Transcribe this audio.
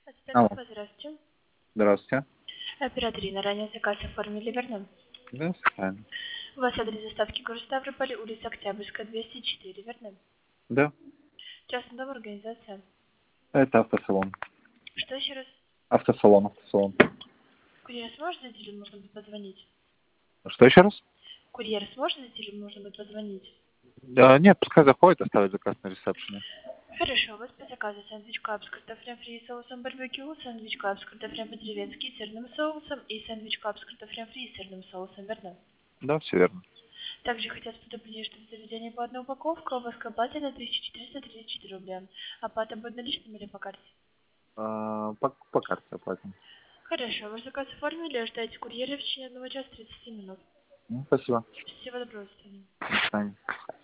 Алло, Здравствуйте. здравствуйте. Оператор Ирина, ранее заказ оформили, верно? Да, специально. У вас адрес доставки город Ставрополь, улица Октябрьская, 204, верно? Да, Частный дом, организация. это автосалон. Что еще раз? Автосалон. Курьер сможет зайти или можно будет позвонить? Что еще раз? Курьер сможет зайти или можно будет позвонить? Да, нет, пускай заходит, оставит заказ на ресепшене. Хорошо, у вас по заказу сэндвич кап с картофелем фри и соусом барбекю, сэндвич кап с картофелем по-деревенски и сырным соусом и сэндвич кап с картофелем фри и сырным соусом, верно? Да, все верно. Также хотелось предупредить, что в заведении по одной упаковке у вас к оплате на 1434 рубля. Оплата будет наличными или по карте? По карте оплатим. Хорошо, ваш заказ оформили, ожидайте курьера в течение 1 часа 30 минут. Спасибо. Всего доброго, до свидания. До свидания.